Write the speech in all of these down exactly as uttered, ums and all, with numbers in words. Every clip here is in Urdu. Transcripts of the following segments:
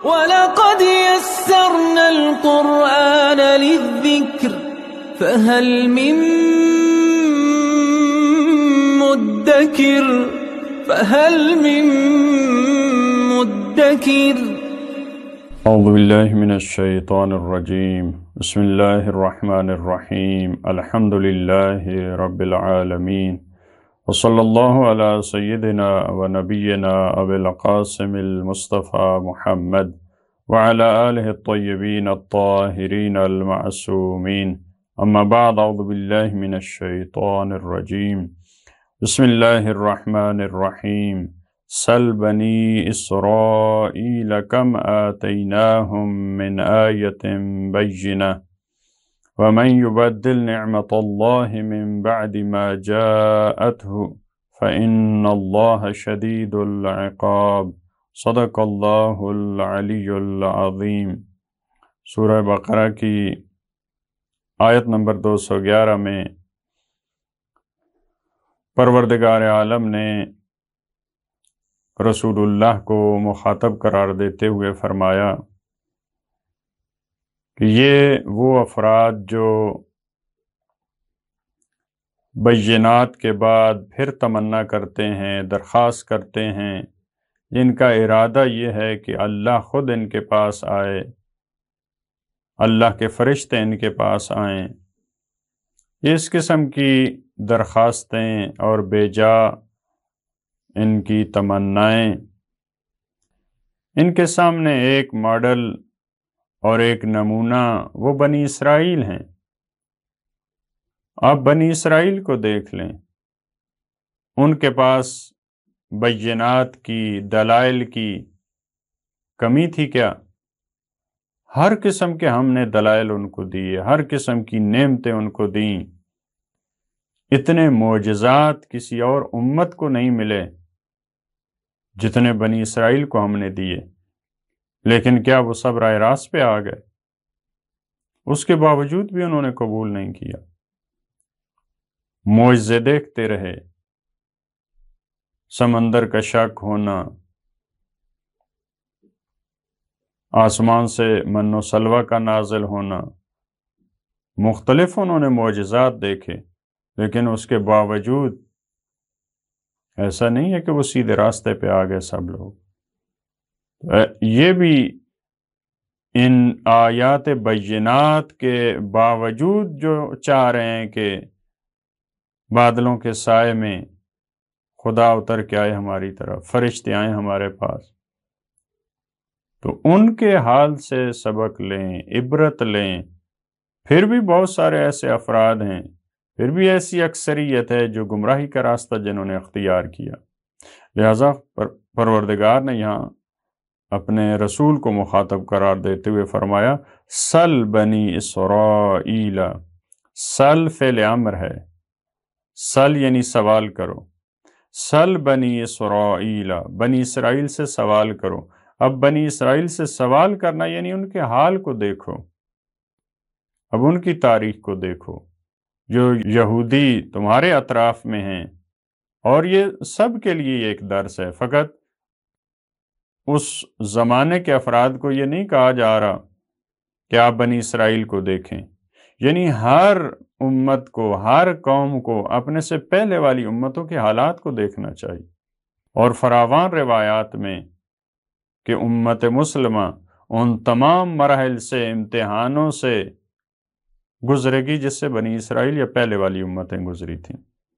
وَلَقَدْ يَسَّرْنَا الْقُرْآنَ لِلذِّكْرِ فَهَلْ مِن مُّدَّكِرٍ فَهَلْ مِن مُّدَّكِرٍ اعوذ باللہ من الشیطان الرجیم بسم اللہ الرحمن الرحیم الحمد للہ رب العالمین وصلی اللہ علی سیدنا و نبینا ابی القاسم المصطفى محمد وعلى آلہ الطیبین الطاہرین المعصومین اما بعد اعوذ باللہ من الشیطان الرجیم بسم اللہ الرحمن الرحیم سل بنی اسرائیل کم آتیناہم من آیت بینہ ومن يبدل نعمة الله من بعد ما جاءته فإن الله شديد العقاب صدق اللہ العلی العظیم۔ سورہ بقرہ کی آیت نمبر دو سو گیارہ میں پروردگار عالم نے رسول اللہ کو مخاطب قرار دیتے ہوئے فرمایا کہ یہ وہ افراد جو بینات کے بعد پھر تمنا کرتے ہیں، درخواست کرتے ہیں، جن کا ارادہ یہ ہے کہ اللہ خود ان کے پاس آئے، اللہ کے فرشتے ان کے پاس آئیں، اس قسم کی درخواستیں اور بے جا ان کی تمنائیں، ان کے سامنے ایک ماڈل اور ایک نمونہ وہ بنی اسرائیل ہیں۔ آپ بنی اسرائیل کو دیکھ لیں، ان کے پاس بینات کی، دلائل کی کمی تھی کیا؟ ہر قسم کے ہم نے دلائل ان کو دیے، ہر قسم کی نعمتیں ان کو دیں۔ اتنے معجزات کسی اور امت کو نہیں ملے جتنے بنی اسرائیل کو ہم نے دیے، لیکن کیا وہ سب راہ راست پہ آ گئے؟ اس کے باوجود بھی انہوں نے قبول نہیں کیا، معجزے دیکھتے رہے، سمندر کا شق ہونا، آسمان سے من و سلوہ کا نازل ہونا، مختلف انہوں نے معجزات دیکھے، لیکن اس کے باوجود ایسا نہیں ہے کہ وہ سیدھے راستے پہ آ گئے سب لوگ۔ یہ بھی ان آیات بینات کے باوجود جو چاہ رہے ہیں کہ بادلوں کے سائے میں خدا اتر کے آئے ہماری طرف، فرشتے آئیں ہمارے پاس، تو ان کے حال سے سبق لیں، عبرت لیں۔ پھر بھی بہت سارے ایسے افراد ہیں، پھر بھی ایسی اکثریت ہے جو گمراہی کا راستہ جنہوں نے اختیار کیا۔ لہذا پروردگار نے یہاں اپنے رسول کو مخاطب قرار دیتے ہوئے فرمایا سل بنی اسرائیل۔ سل فعل امر ہے، سل یعنی سوال کرو، سل بنی اسرائیل، بنی اسرائیل سے سوال کرو۔ اب بنی اسرائیل سے سوال کرنا یعنی ان کے حال کو دیکھو، اب ان کی تاریخ کو دیکھو، جو یہودی تمہارے اطراف میں ہیں، اور یہ سب کے لیے ایک درس ہے۔ فقط اس زمانے کے افراد کو یہ نہیں کہا جا رہا کہ آپ بنی اسرائیل کو دیکھیں، یعنی ہر امت کو، ہر قوم کو اپنے سے پہلے والی امتوں کے حالات کو دیکھنا چاہیے۔ اور فراوان روایات میں کہ امت مسلمہ ان تمام مراحل سے، امتحانوں سے گزرے گی جس سے بنی اسرائیل یا پہلے والی امتیں گزری تھیں۔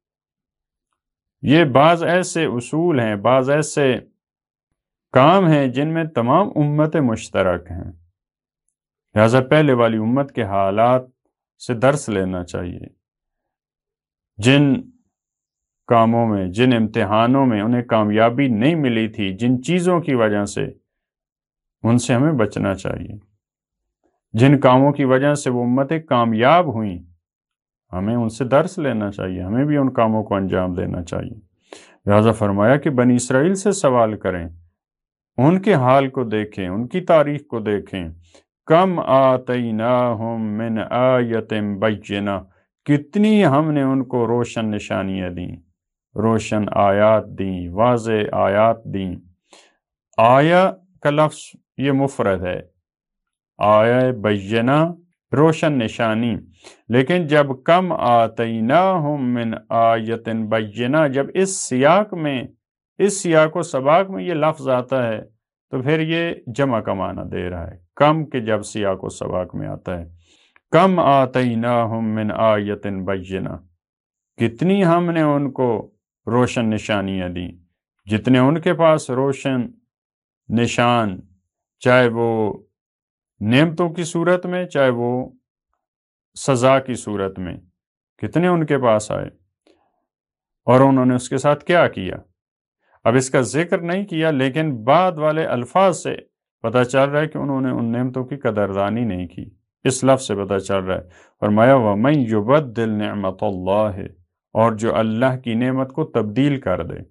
یہ بعض ایسے اصول ہیں، بعض ایسے کام ہیں جن میں تمام امتیں مشترک ہیں، لہذا پہلے والی امت کے حالات سے درس لینا چاہیے۔ جن کاموں میں، جن امتحانوں میں انہیں کامیابی نہیں ملی تھی، جن چیزوں کی وجہ سے، ان سے ہمیں بچنا چاہیے۔ جن کاموں کی وجہ سے وہ امتیں کامیاب ہوئیں، ہمیں ان سے درس لینا چاہیے، ہمیں بھی ان کاموں کو انجام دینا چاہیے۔ لہذا فرمایا کہ بنی اسرائیل سے سوال کریں، ان کے حال کو دیکھیں، ان کی تاریخ کو دیکھیں۔ کم آتیناہم من آیت بینہ، کتنی ہم نے ان کو روشن نشانیاں دیں، روشن آیات دیں، واضح آیات دیں۔ آیا کا لفظ یہ مفرد ہے، آیہ بینہ روشن نشانی، لیکن جب کم آتیناہم من آیت بینہ، جب اس سیاق میں اس سیاق و سباق میں یہ لفظ آتا ہے تو پھر یہ جمع کا معنی دے رہا ہے، کم کے جب سیاق و سباق میں آتا ہے، کم آتیناہم من آیت بینہ، کتنی ہم نے ان کو روشن نشانیاں دیں، جتنے ان کے پاس روشن نشان، چاہے وہ نعمتوں کی صورت میں چاہے وہ سزا کی صورت میں، کتنے ان کے پاس آئے اور انہوں نے اس کے ساتھ کیا کیا۔ اب اس کا ذکر نہیں کیا، لیکن بعد والے الفاظ سے پتہ چل رہا ہے کہ انہوں نے ان نعمتوں کی قدردانی نہیں کی، اس لفظ سے پتہ چل رہا ہے۔ فرمایا وَمَن يُبَدِّلْ نِعْمَةَ اللَّهِ، اور جو اللہ کی نعمت کو تبدیل کر دے،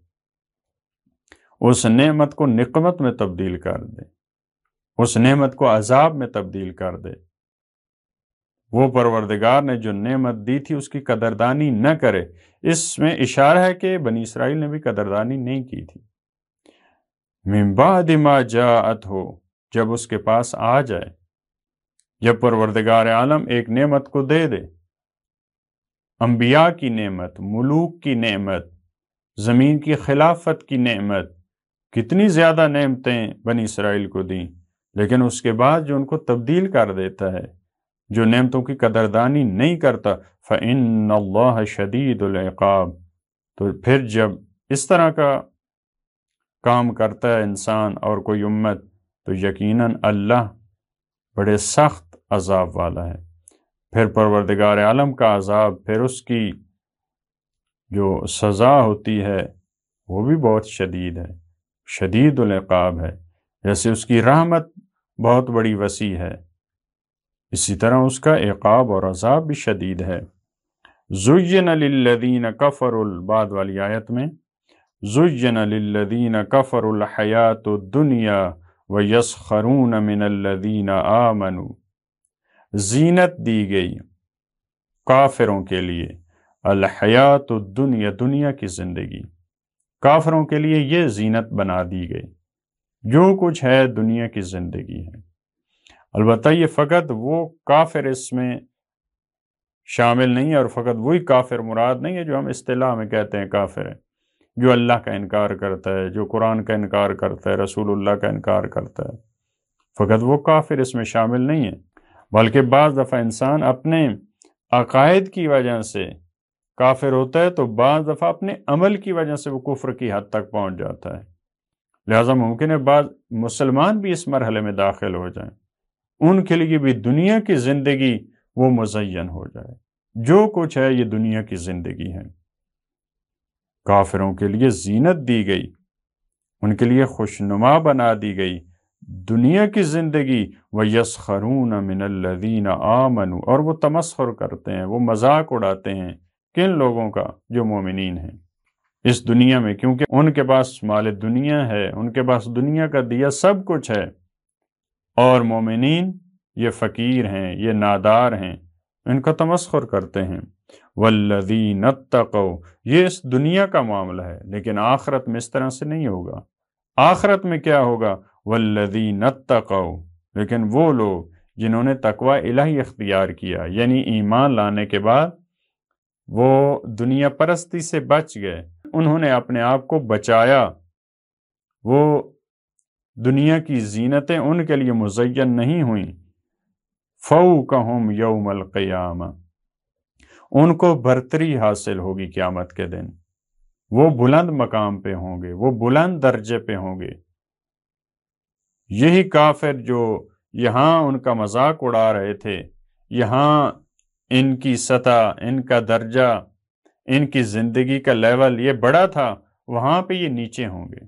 اس نعمت کو نقمت میں تبدیل کر دے، اس نعمت کو عذاب میں تبدیل کر دے، وہ پروردگار نے جو نعمت دی تھی اس کی قدردانی نہ کرے، اس میں اشارہ ہے کہ بنی اسرائیل نے بھی قدردانی نہیں کی تھی۔ من بعد ما جاءت ہو، جب اس کے پاس آ جائے، جب پروردگار عالم ایک نعمت کو دے دے، انبیاء کی نعمت، ملوک کی نعمت، زمین کی خلافت کی نعمت، کتنی زیادہ نعمتیں بنی اسرائیل کو دیں، لیکن اس کے بعد جو ان کو تبدیل کر دیتا ہے، جو نعمتوں کی قدردانی نہیں کرتا، فَإِنَّ اللَّهَ شَدِيدُ الْعِقَابِ، تو پھر جب اس طرح کا کام کرتا ہے انسان اور کوئی امت، تو یقیناً اللہ بڑے سخت عذاب والا ہے۔ پھر پروردگار عالم کا عذاب، پھر اس کی جو سزا ہوتی ہے وہ بھی بہت شدید ہے، شدید العقاب ہے۔ جیسے اس کی رحمت بہت بڑی وسیع ہے، اسی طرح اس کا عقاب اور عذاب بھی شدید ہے۔ زُيِّنَ لِلَّذِينَ كَفَرُوا، بعد والی آیت میں زُيِّنَ لِلَّذِينَ كَفَرُوا الْحَيَاةُ الدُّنْيَا وَيَسْخَرُونَ مِنَ الَّذِينَ آمَنُوا، زینت دی گئی کافروں کے لیے، الحیات الدنیا، دنیا کی زندگی، کافروں کے لیے یہ زینت بنا دی گئی، جو کچھ ہے دنیا کی زندگی ہے۔ البتہ یہ فقط وہ کافر اس میں شامل نہیں ہے، اور فقط وہی کافر مراد نہیں ہے جو ہم اصطلاح میں کہتے ہیں کافر ہے، جو اللہ کا انکار کرتا ہے، جو قرآن کا انکار کرتا ہے، رسول اللہ کا انکار کرتا ہے، فقط وہ کافر اس میں شامل نہیں ہے، بلکہ بعض دفعہ انسان اپنے عقائد کی وجہ سے کافر ہوتا ہے، تو بعض دفعہ اپنے عمل کی وجہ سے وہ کفر کی حد تک پہنچ جاتا ہے۔ لہٰذا ممکن ہے بعض مسلمان بھی اس مرحلے میں داخل ہو جائیں، ان کے لیے بھی دنیا کی زندگی وہ مزین ہو جائے، جو کچھ ہے یہ دنیا کی زندگی ہے۔ کافروں کے لیے زینت دی گئی، ان کے لیے خوشنما بنا دی گئی دنیا کی زندگی، وَيَسْخَرُونَ مِنَ الَّذِينَ آمَنُوا، اور وہ تمسخر کرتے ہیں، وہ مذاق اڑاتے ہیں کن لوگوں کا؟ جو مومنین ہیں اس دنیا میں، کیونکہ ان کے پاس مال دنیا ہے، ان کے پاس دنیا کا دیا سب کچھ ہے، اور مومنین یہ فقیر ہیں، یہ نادار ہیں، ان کا تمسخر کرتے ہیں۔ وَالَّذِينَ اتَّقَوْا، یہ اس دنیا کا معاملہ ہے، لیکن آخرت میں اس طرح سے نہیں ہوگا۔ آخرت میں کیا ہوگا؟ وَالَّذِينَ اتَّقَوْا، لیکن وہ لوگ جنہوں نے تقوی الہی اختیار کیا، یعنی ایمان لانے کے بعد وہ دنیا پرستی سے بچ گئے، انہوں نے اپنے آپ کو بچایا، وہ دنیا کی زینتیں ان کے لیے مزین نہیں ہوئیں، فَوْقَهُمْ يَوْمَ الْقِيَامَةِ، ان کو برتری حاصل ہوگی قیامت کے دن، وہ بلند مقام پہ ہوں گے، وہ بلند درجے پہ ہوں گے۔ یہی کافر جو یہاں ان کا مذاق اڑا رہے تھے، یہاں ان کی سطح، ان کا درجہ، ان کی زندگی کا لیول یہ بڑا تھا، وہاں پہ یہ نیچے ہوں گے،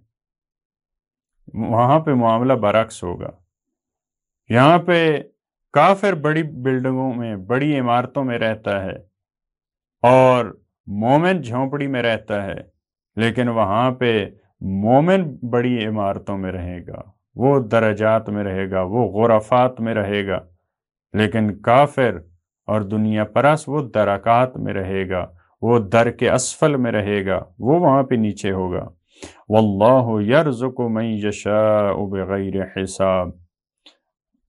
وہاں پہ معاملہ برعکس ہوگا۔ یہاں پہ کافر بڑی بلڈنگوں میں، بڑی عمارتوں میں رہتا ہے، اور مومن جھونپڑی میں رہتا ہے، لیکن وہاں پہ مومن بڑی عمارتوں میں رہے گا، وہ درجات میں رہے گا، وہ غرفات میں رہے گا، لیکن کافر اور دنیا پرست وہ درکات میں رہے گا، وہ در کے اسفل میں رہے گا، وہ وہاں پہ نیچے ہوگا۔ واللہ یرزق من یشاء بغیر حساب،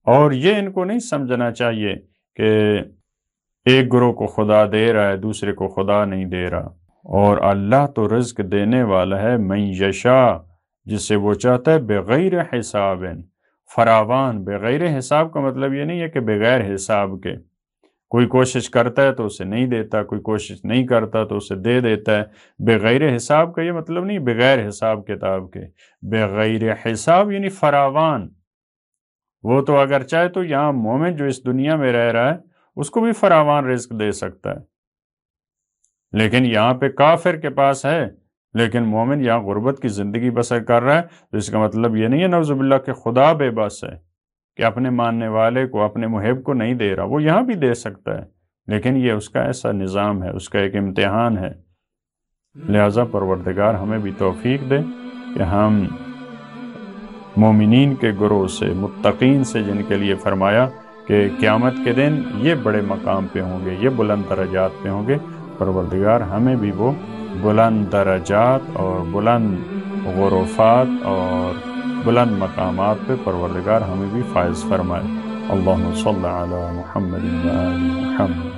اور یہ ان کو نہیں سمجھنا چاہیے کہ ایک گروہ کو خدا دے رہا ہے دوسرے کو خدا نہیں دے رہا، اور اللہ تو رزق دینے والا ہے من یشا، جس سے وہ چاہتا ہے بغیر حساب، فراوان۔ بغیر حساب کا مطلب یہ نہیں ہے کہ بغیر حساب کے، کوئی کوشش کرتا ہے تو اسے نہیں دیتا، کوئی کوشش نہیں کرتا تو اسے دے دیتا ہے۔ بغیر حساب کا یہ مطلب نہیں بغیر حساب کتاب کے، بغیر حساب یعنی فراوان۔ وہ تو اگر چاہے تو یہاں مومن جو اس دنیا میں رہ رہا ہے اس کو بھی فراوان رزق دے سکتا ہے، لیکن یہاں پہ کافر کے پاس ہے لیکن مومن یہاں غربت کی زندگی بسر کر رہا ہے، تو اس کا مطلب یہ نہیں ہے نعوذ باللہ کہ خدا بے بس ہے، کہ اپنے ماننے والے کو، اپنے محب کو نہیں دے رہا۔ وہ یہاں بھی دے سکتا ہے، لیکن یہ اس کا ایسا نظام ہے، اس کا ایک امتحان ہے۔ لہٰذا پروردگار ہمیں بھی توفیق دے کہ ہم مومنین کے گروہ سے، متقین سے، جن کے لیے فرمایا کہ قیامت کے دن یہ بڑے مقام پہ ہوں گے، یہ بلند درجات پہ ہوں گے، پروردگار ہمیں بھی وہ بلند درجات اور بلند غرفات اور بلند مقامات پہ پروردگار ہمیں بھی فائز فرمائے۔ اللہم صلی علی محمد و آل محمد۔